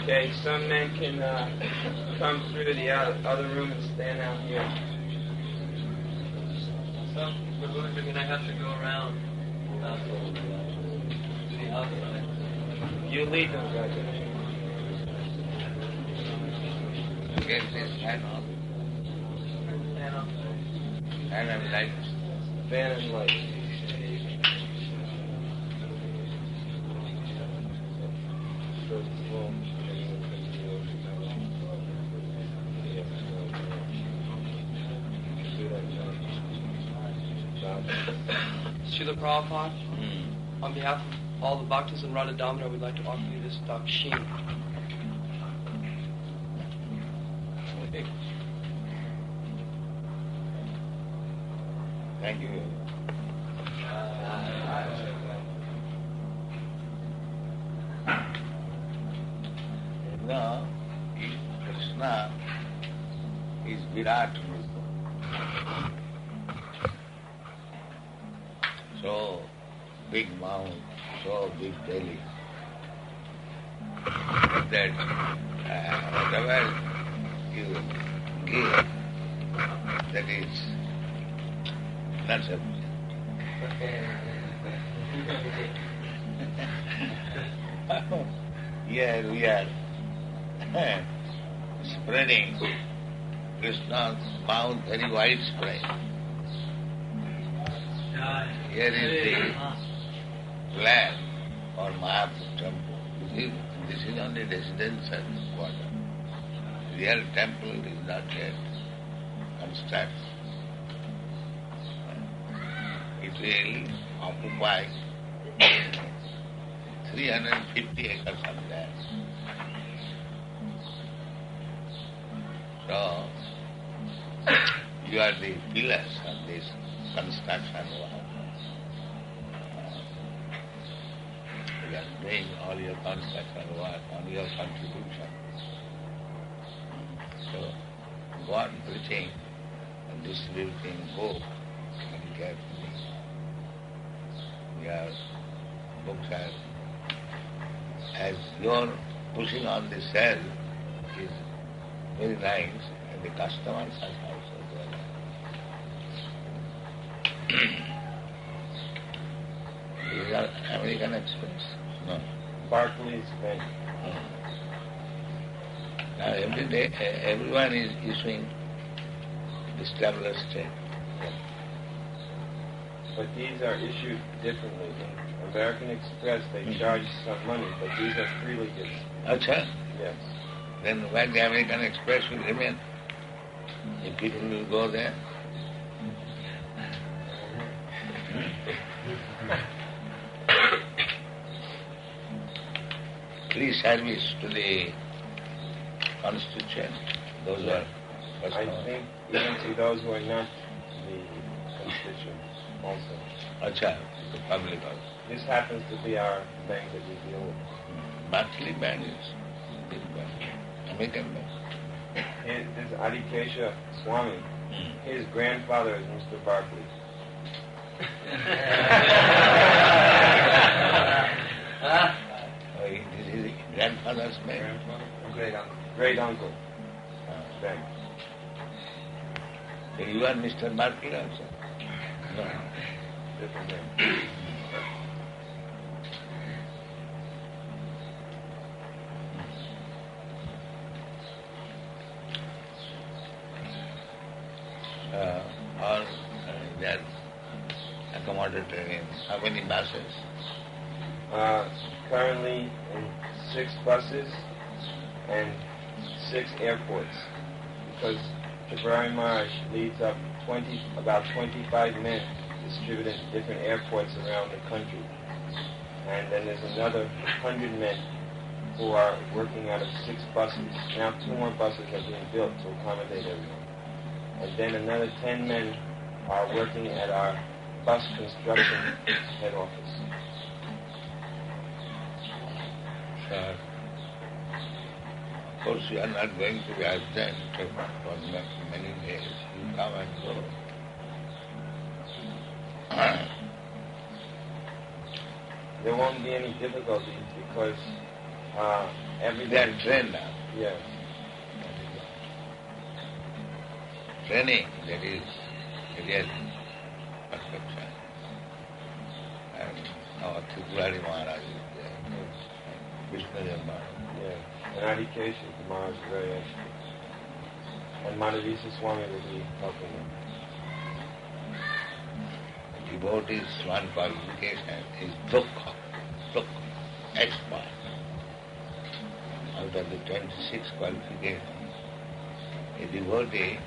Okay, some men can come through the other room and stand out here. Some Prabhuji are going to have to go around to the outside. You lead them, guys. Get this fan off. Stand up. Fan and lights. Fan and light. Srila Prabhupada, on behalf of all the bhaktas in Radha Damodar, we'd like to offer you this dakshina. Thank you. No, Krishna is Virat Rupa. So big mouth, so big belly. That whatever you give, that is not sufficient. Here we are spreading Krishna's mouth very widespread. Here is the plan for Mahaprabhu temple. This is only residential quarter. Real temple is not yet constructed. It will occupy 350 acres of land. So, you are the pillars of this construction work. You are doing all your construction work on your contribution. So, go on preaching and distributing books very carefully. Your books are, as your pushing on the shelf is very nice, and the customers are also very nice. These are American Express? No. Barclays Bank. Now every day, everyone is issuing this traveler's check. But these are issued differently. In American Express, they charge some money, but these are freely given. Acha? Yes. Then why the American Express will remain? If people will go there. Free service to the constituent, those who are I think even to those who are not the constituents also. Acha, the public also. This happens to be our bank that we deal with. Barclay Bank is big bank, American bank. This is Adikesha Swami. His grandfather is Mr. Barclay. This is grandfather's bank. Great uncle. Great uncle. Bank. So you are Mr. Barclay also? No. Different bank. All they are accommodated in how many buses? Currently in 6 buses and 6 airports, because Tripurari Maharaj leads up about 25 men distributed in different airports around the country. And then there's another 100 men who are working out of 6 buses. Now 2 more buses are being built to accommodate everyone. And then another 10 men are working at our bus construction head office. Sir, of course you are not going to be absent for many days. You come and go. There won't be any difficulties because every They are trained now. Yes. Training, that is real perfection. And our Tripurari Maharaj is there, Vishnu Maharaj. Yes. And Adhikesha, the Maharaj is very excellent. And Madhavisa Swami will be helping them. Devotee's one qualification is dukkha, expert. Out of the 26 qualifications, a devotee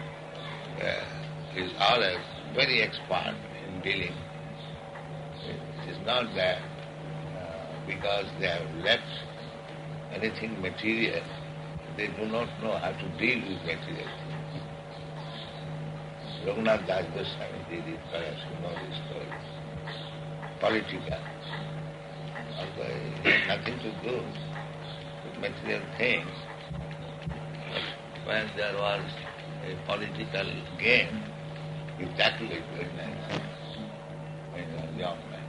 is always very expert in dealing. It is not that because they have left anything material, they do not know how to deal with material things. Raghunath Das Goswami did it, perhaps you know this story. Political. Although it had nothing to do with material things, but when there was a political game, he tackled it very nicely when he was young man.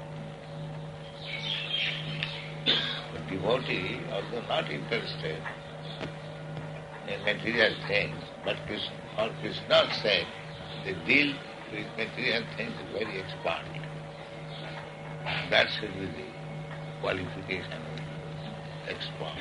The devotee, although not interested in material things, but for Krishna's sake, they deal with material things very expert. That should be the qualification of expert.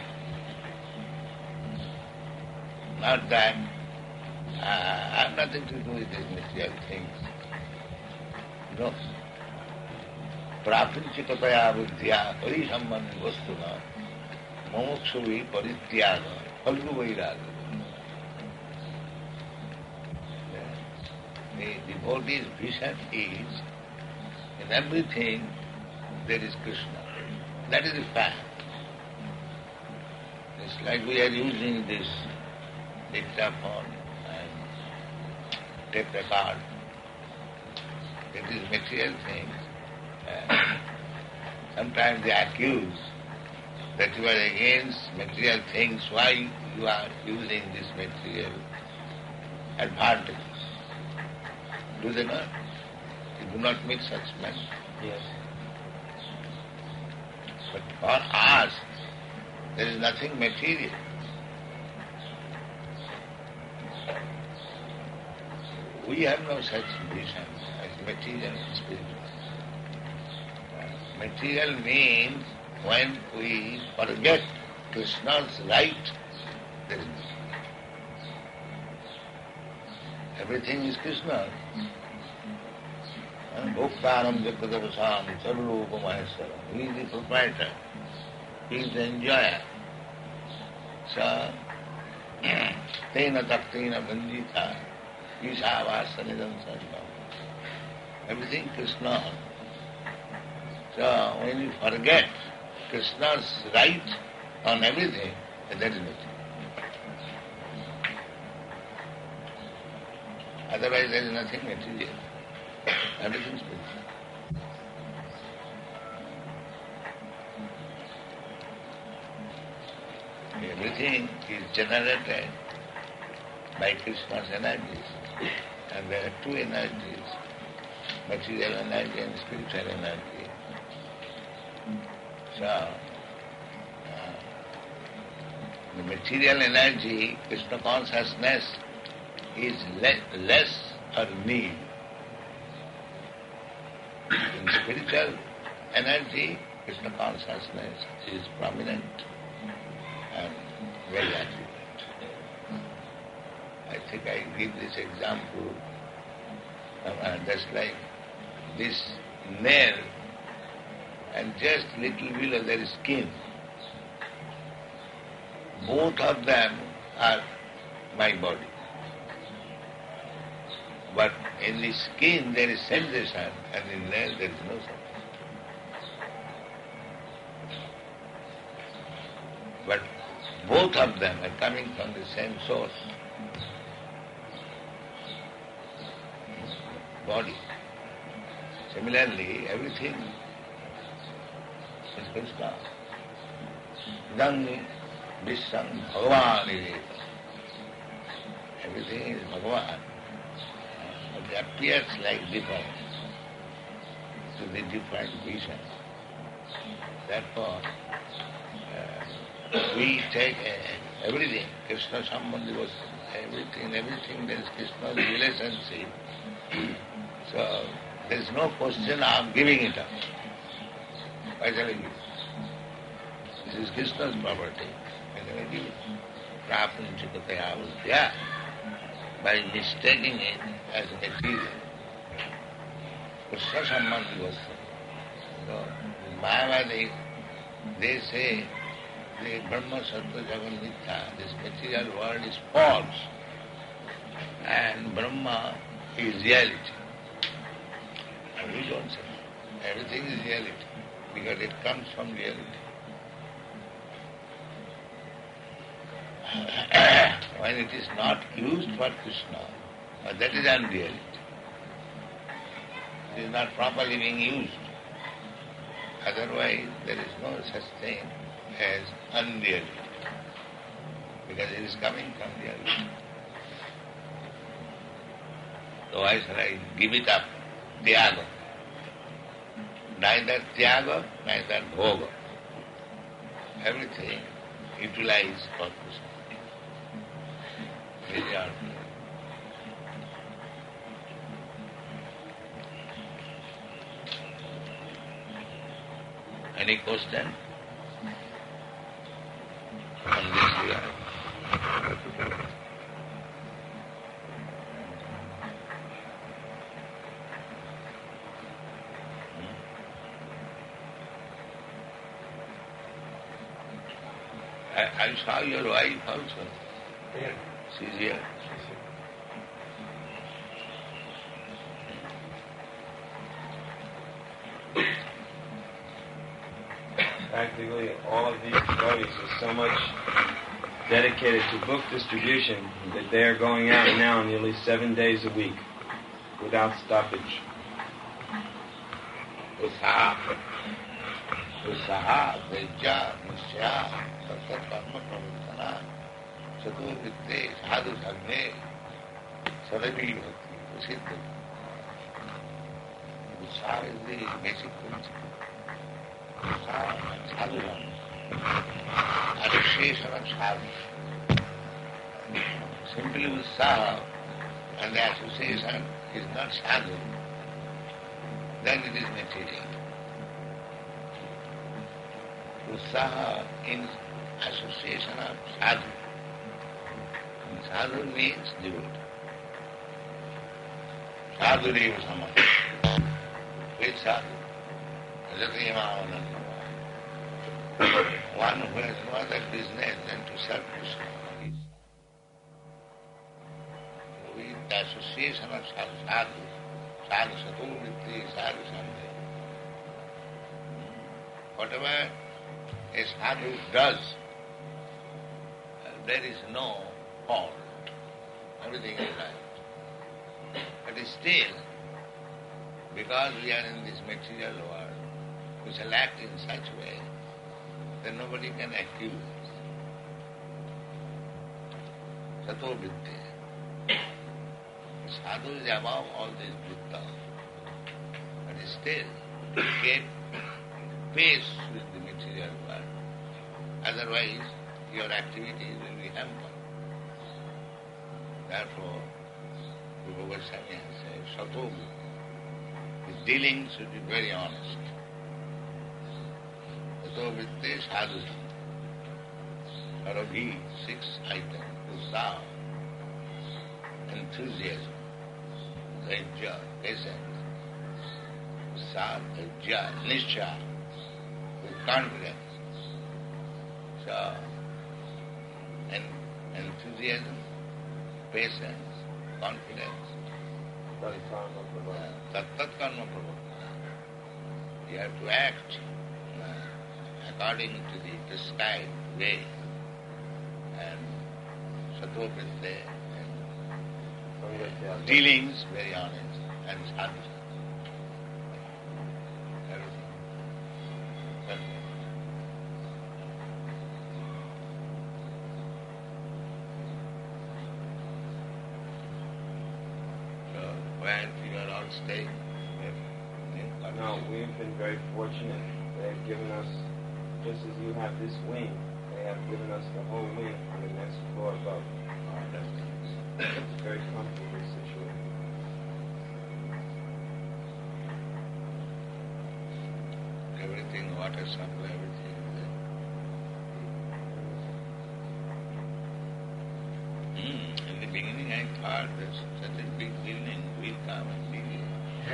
Not that I have nothing to do with these material things. No. Prapinchikataya buddhya parisambandhi vastuna mumuksuvi parityaga phalgu vairaga. The devotee's vision is, in everything there is Krishna. That is the fact. It's like we are using this dictaphone and tape record. It is material things. Sometimes they accuse that you are against material things. Why you are using this material advantage? Do they not? They do not make such men. Yes. But for us, there is nothing material. We have no such vision as material and spiritual. Material means when we forget Krishna's right, there is nothing. Everything is Krishna. Bhoktaram Jagadavasam Sarvaloka Maheshwaram. He is the proprietor. He is the enjoyer. Sa Tena Taktena Bandita Isavasanidam Sarvam. Everything Krishna. So when you forget Krishna's right on everything, that is nothing. Otherwise there is nothing material. Everything is spiritual. Everything is generated by Krishna's energies. And there are two energies, material energy and spiritual energy. So, the material energy, Krishna consciousness, is less or nil. In spiritual energy, Krishna consciousness is prominent and very accurate. I think I give this example, just like this nail and just little below there is skin. Both of them are my body. But in the skin there is sensation and in nail there is no sensation. But both of them are coming from the same source. Body. Similarly, everything is Krishna. Idam Vishwam Bhagavan. Everything is Bhagavan. It appears like different to the different vision. Therefore, we take everything, Krishna Sambandhi was everything there is Krishna's relationship. So there is no question of giving it up. Why shall I give it? This is Krishna's property. Why shall I give it? Prapunchikataya buddhya. By mistaking it as material. Krishna Sambandhi was so in Mayavadi, they say the Brahma, Sattva, Jagan, Mithya, this material world is false and Brahma is reality. And we don't say everything is reality because it comes from reality. When it is not used for Krishna, that is unreality. It is not properly being used. Otherwise, there is no such thing as unreality, because it is coming from reality. So why shall I give it up? Tyaga. Neither tyaga, neither bhoga. Everything utilized for Krishna. Very ordinary. Any question on this regard? I saw your wife also. Yeah. She's here. Practically all of these devotees are so much dedicated to book distribution that they are going out now nearly 7 days a week without stoppage. Usaha, Vijja, Nishya, Satsat Karma Pravartana, Sato Vitte, Sadhu Sadhne, Sadavi Bhakti, Prasiddha. Usaha is the basic principle. Usaha and sadhana, association of sadhu. Simply Usaha and the association is not sadhu, then it is material. Usaha in association of sadhu. And sadhu means devotee. Sadhu deva samana. Which sadhu? One who has no other business than to serve Krishna. With the association of sadhu, sadhu sato vritti, sadhu sandhya. Whatever a sadhu does, there is no fault. Everything is right. But still, because we are in this material world, we shall act in such a way that nobody can accuse us. Sato vitte. Sadhu is above all this vritta. But still, keep pace with the material world. Otherwise, your activities will be hampered. Therefore, Rupa Goswami has said, Sato vitte. His dealings should be very honest. Sato vitte sadhu. Sarabhi, 6 items. Usaha, enthusiasm, dhajya, patience. Usaha, dhajya, nishya, with confidence. So, enthusiasm, patience, confidence. Tat karma pravartana. You have to act according to the prescribed way. And sato vitte, and dealings very honest, and sadhu. Everything. So, where you are all staying? No, we've been very fortunate. They've given us, just as you have this wing, they they have given us the whole wing on the next floor above. It's very comfortably situated. Everything, water supply, everything is there. In the beginning I thought that such a big building will come and leave you.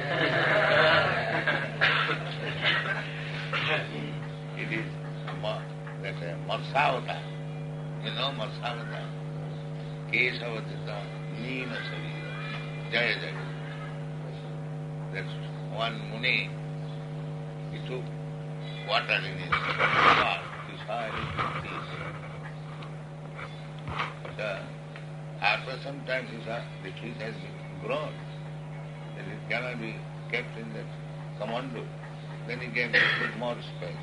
It is Matsavata. You know Matsavata? Kesavadita, Nina Sarira, Jaya Jaya. That's one Muni. He took water in his heart. His heart is peace. But after some time the tree has grown. That it cannot be kept in that commando. Then he gave it more space.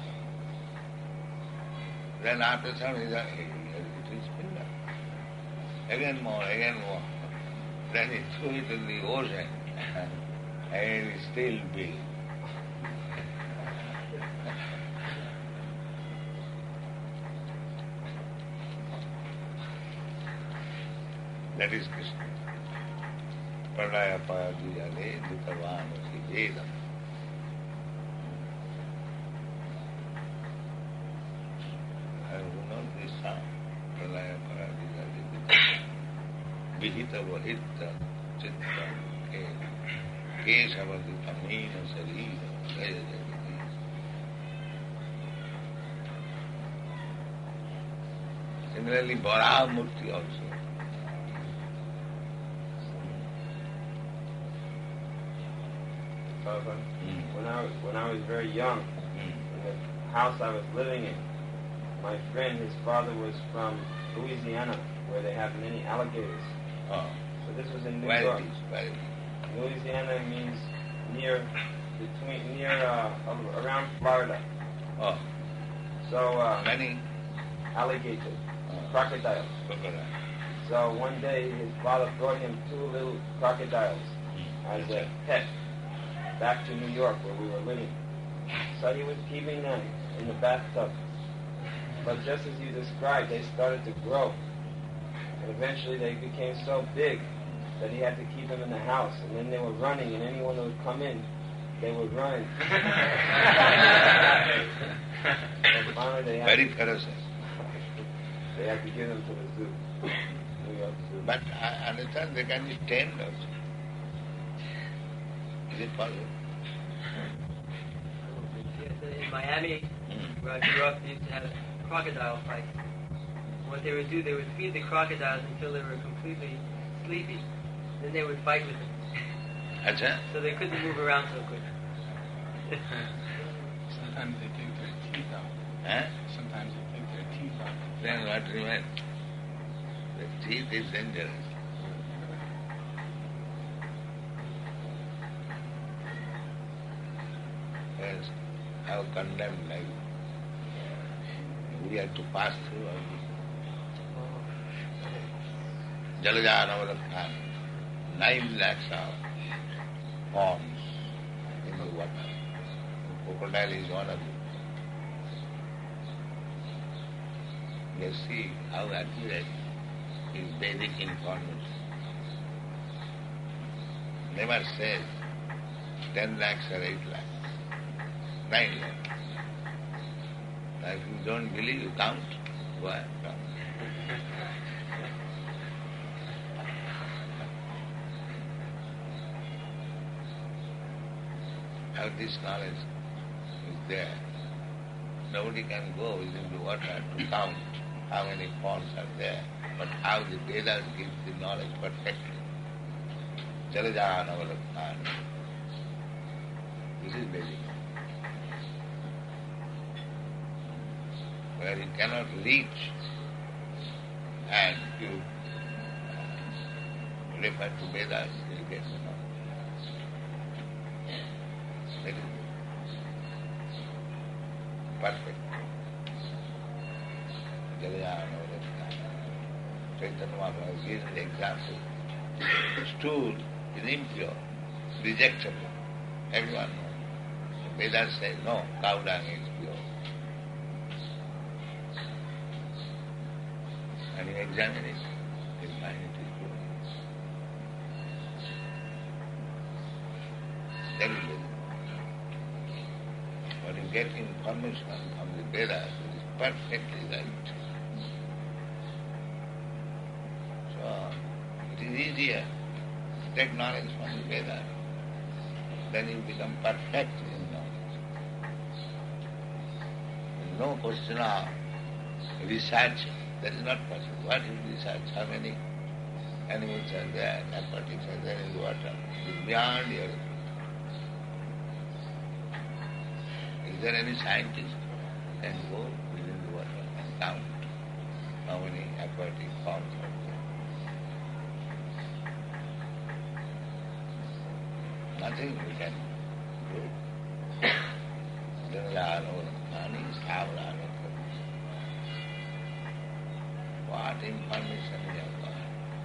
Then after some it is filled up. Again more. Then he threw it in the ocean. And it's still big. That is Krishna. Pradaya Payadiyale Dutavamasi Vedam. And who knows this song? Pradaya Payadiyale Dutavamasi Vihita Vahita Chitta Kesavadita Meena Sarira Jaya Jagati. Similarly, Varaha Murti also. When I was very young, in the house I was living in, my friend, his father was from Louisiana, where they have many alligators. Oh. So this was in New Where York. it is, where it is. Louisiana means around Florida. Oh. So Many alligators, crocodiles. crocodiles. So one day his father brought him 2 little crocodiles as a pet back to New York where we were living. So he was keeping them in the bathtub. But just as you described, they started to grow. And eventually they became so big that he had to keep them in the house. And then they were running, and anyone who would come in, they would run. So finally they had, Very ferocious. they had to give them to the zoo, New York Zoo. But I understand they can be tamed also. Is it possible? In Miami, where I grew up, they used to have crocodile fights. What they would do, they would feed the crocodiles until they were completely sleepy. Then they would fight with them. Acha? So they couldn't move around so quick. Sometimes they take their teeth out. Huh? Sometimes they take their teeth out. Then what remains? The teeth is dangerous. Yes, how condemned life. We have to pass through all this. Jalaja Navalathan, 9 lakhs of ponds in the water. Crocodile is one of them. You see how accurate is Vedic information. Never says 10 lakhs or 8 lakhs. 9 lakhs. Now if you don't believe, you count. Go ahead, count. How this knowledge is there. Nobody can go within the water to count how many ponds are there, but how the Vedas give the knowledge perfectly. Jalaja Navalathan. This is Vedic. Where you cannot reach and you refer to Vedas, you get the knowledge. That is perfect. Jalayana Chaitanya Mahaprabhu gives the example. Stool is impure, rejectable. Everyone knows. Vedas says no, cow dung is pure. and you examine it, you find it is good. That is it. But you get information from the Vedas, it is perfectly right. So, it is easier to take knowledge from the Vedas. Then you become perfect in knowledge. There is no question of research. That is not possible. What is research? How many animals are there, aquatics are there in the water? It is beyond your. Is there any scientist who can go within the water and count how many aquatic forms are there? Nothing we can do. There are no planets, Stavra, no problems. What information we have got?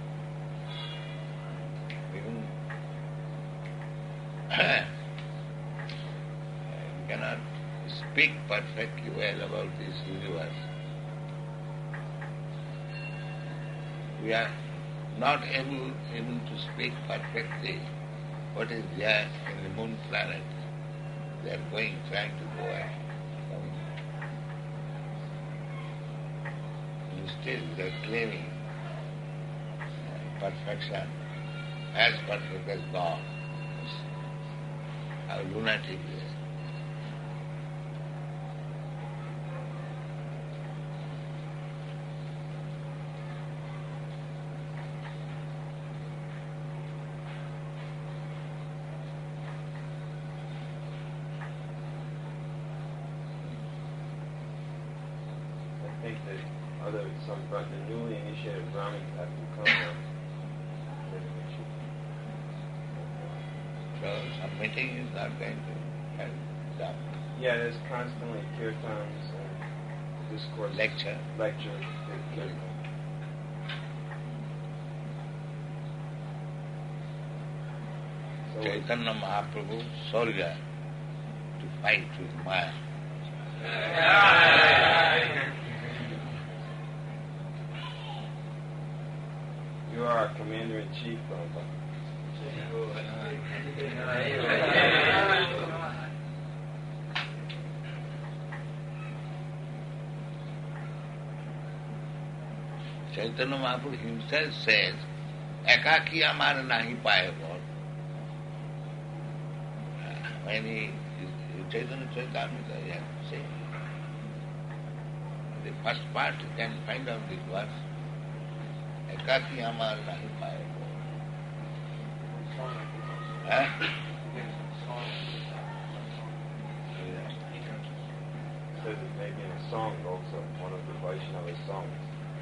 Even we cannot speak perfectly well about this universe. We are not able to speak perfectly what is there in the moon planet. They are trying to go and come. And still they are claiming perfection, as perfect as God. How lunatic they are. I think that the newly initiated Brahmins have to come now. So some meeting is not going to help them. Yeah, there's constantly kirtans and discourse. Lecture. Kirtan. So Chaitanya Mahaprabhu soldier to fight with Maya. you are our commander-in-chief, Prabhupada. Chaitanya Mahaprabhu himself says, Ekaki amar nahi paye God. When Chaitanya Charitamrita, he has to say. The first part you can find out this verse. Ekaki amar nahi paye God. Says it maybe in a song also, one of the Vaishnava songs.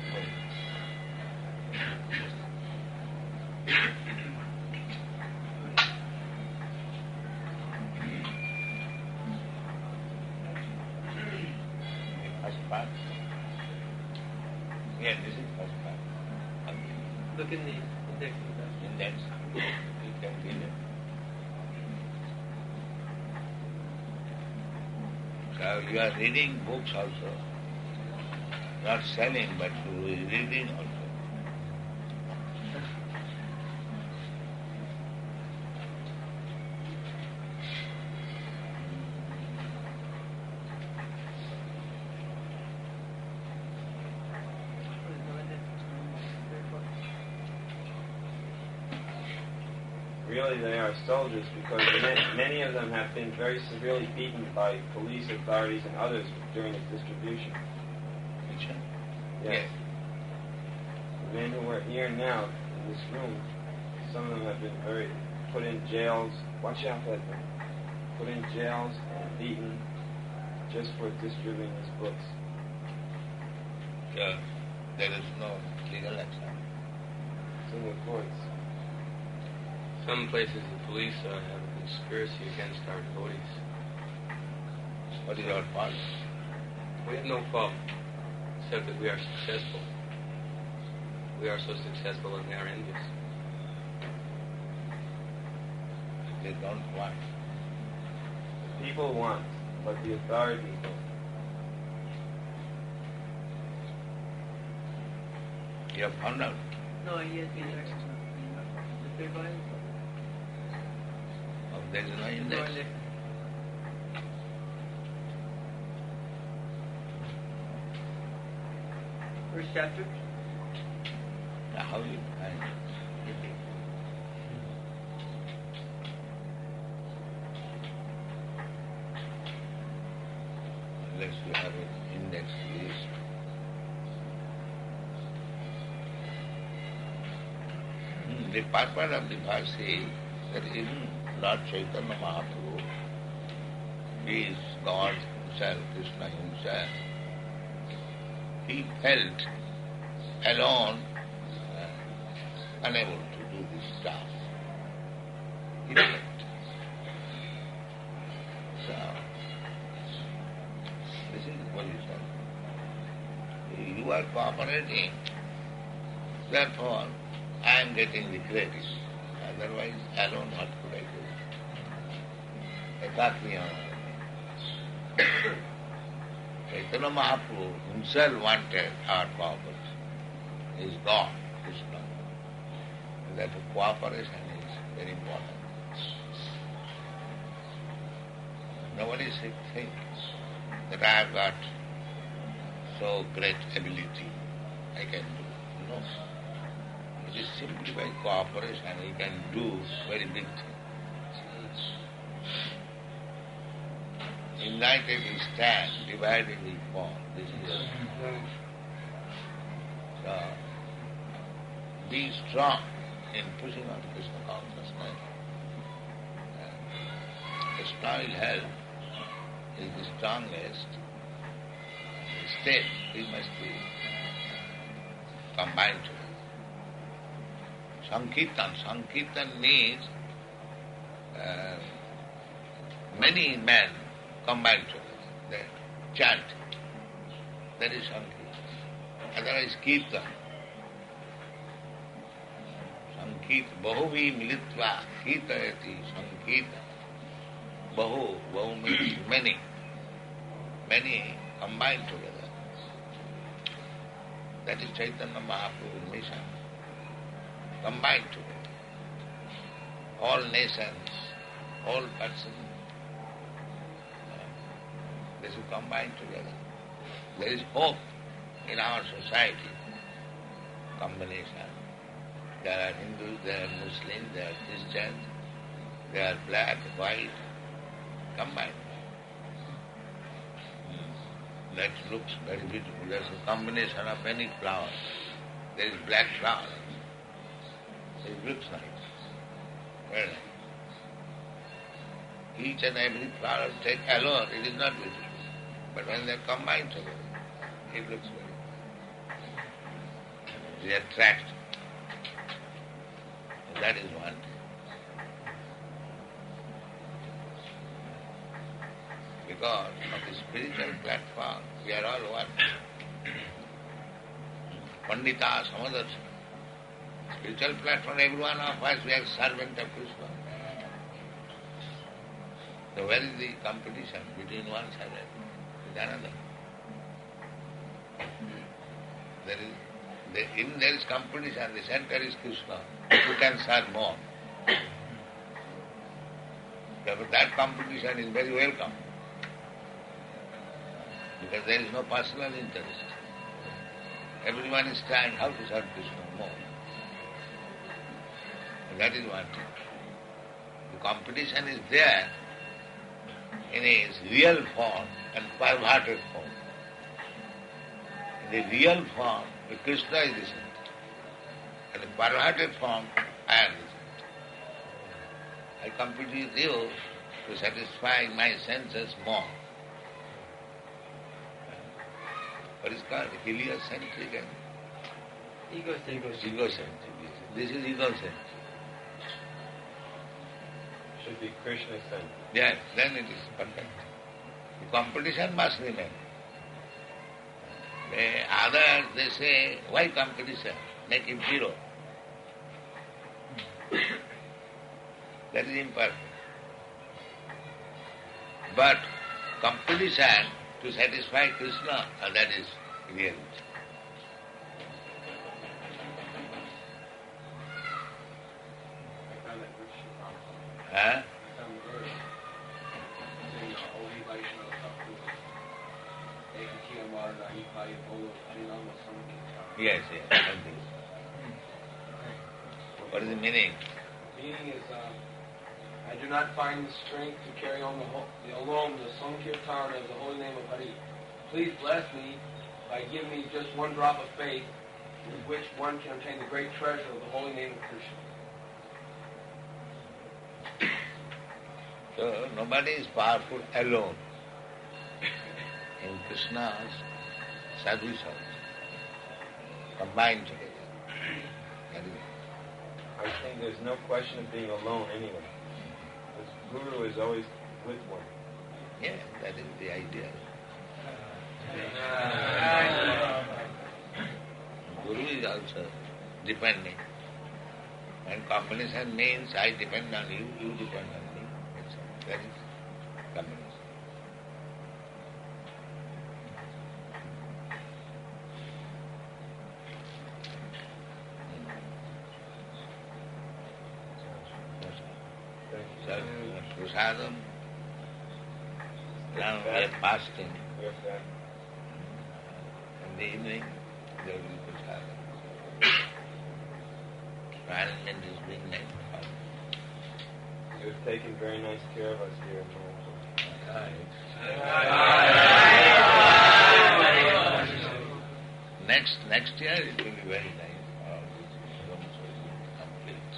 First part. Yeah, this is first part. Look in the index. Index. You can read it. So you are reading books also. Not selling, but reading also. Really, they are soldiers because many of them have been very severely beaten by police authorities and others during its distribution. Yes. The men who are here now in this room, some of them have been put in jails. Watch out, Edmund. Put in jails and beaten just for distributing these books. So there is no legal action. It's in the courts. Some places the police have a conspiracy against our devotees. What is our fault? We have no fault, except that we are successful. We are so successful and they are envious. They don't want. The people want, but the authorities don't. You have found out? No, he has been there. The third volume? Oh, there is no No, index. there. First chapter? How you find it? Unless you have an index list. The purpose of the verse is that even Lord Chaitanya Mahaprabhu, he is God himself, Krishna himself, he felt alone, unable to do this stuff. He felt. So, this is the position. You are cooperating, therefore I am getting the credit. Otherwise, alone what could I do? Ekatmiyam. Chaitanya Mahaprabhu himself wanted our cooperation. He is God, Krishna. And therefore cooperation is very important. Nobody should think that I have got so great ability, I can do. No. It is simply by cooperation we can do very big things. United we stand, divided we fall. This is it. So, be strong in pushing on Krishna consciousness. Krishna will help, is the strongest. Instead, we must be combined together. Sankirtan means many men combined together. They chant. That is Sankirtan. Otherwise, Kirtan. Sankirtan. Bahuvi militva kirtayati Sankirtan. Bahu means many. Many combined together. That is Chaitanya Mahaprabhu's mission. Combined together. All nations, all persons, they should combine together. There is hope in our society. Combination. There are Hindus, there are Muslims, there are Christians, there are black, white, combined. That looks very beautiful. There is a combination of many flowers. There is black flower. It looks nice. Very nice. Each and every flower take alone, it is not beautiful. But when they are combined together, it looks very good. They attract. That is one thing. Because of the spiritual platform, we are all one. Pandita, Samadarshana. Spiritual platform, every one of us, we are servant of Krishna. So where is the competition between one side and another? If there is competition, the center is Krishna. Who can serve more? Therefore that competition is very welcome. Because there is no personal interest. Everyone is trying how to serve Krishna more. And that is one thing. The competition is there in its real form and perverted form. In the real form, Krishna is the center. In the perverted form, I am the center. I compete with you to satisfy my senses more. What is called heliocentric and egocentric. This is egocentric. Should be Krishna-centered. Yes, then it is perfect. The competition must remain. The others, they say, why competition? Make him hero. That is imperfect. But competition to satisfy Krishna, that is reality. Yes, yes, I think so. What is the meaning? Meaning is, I do not find the strength to carry on alone the Sankirtan of the holy name of Hari. Please bless me by giving me just one drop of faith with which one can obtain the great treasure of the holy name of Krishna. So nobody is powerful alone. In Krishna's service also, combined together. That is I think there's no question of being alone anyway. The Guru is always with one. yeah, that is the idea. Guru is also depending. And combination means I depend on you, you depend on me. That's all. That is combination. So, prasadam, now we are fasting. We have that. In the evening, there will be prasadam. Arrangement is being made. You have taken very nice care of us here in Mayapur. Next year it will be very nice. This rooms will be complete.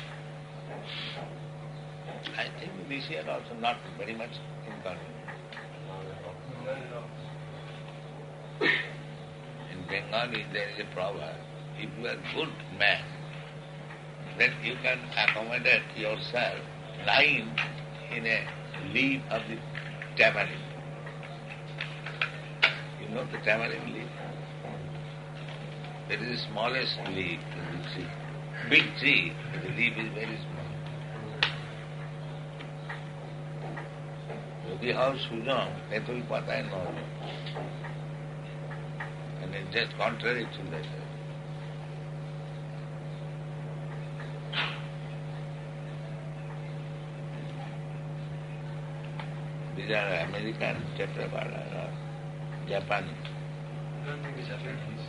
I think this year also not very much inconvenient. In Bengali there is a proverb, if you are a good man, then you can accommodate yourself lying in a leaf of the tamarind. You know the tamarind leaf? That is the smallest leaf in the tree. Big tree, the leaf is very small. যদি হও সুজন তেঁতুল পাতায় নরম, and it's just contrary to that. These are American tetrapada or Japanese. I don't think it's Japanese.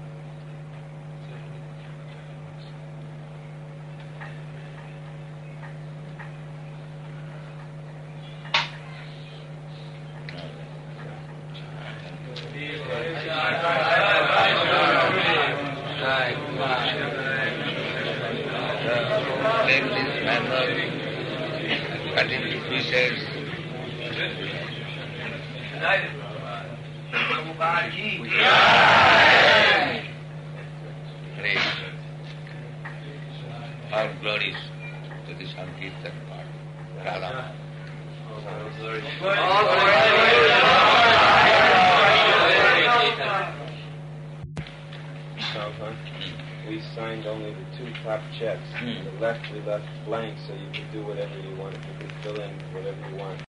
Take this manner, cut it into pieces. Praise all glories to the Sankirtan part. Radha. Prabhupada, we signed only the two top checks. The left we left blank so you could do whatever you want. You could fill in whatever you want.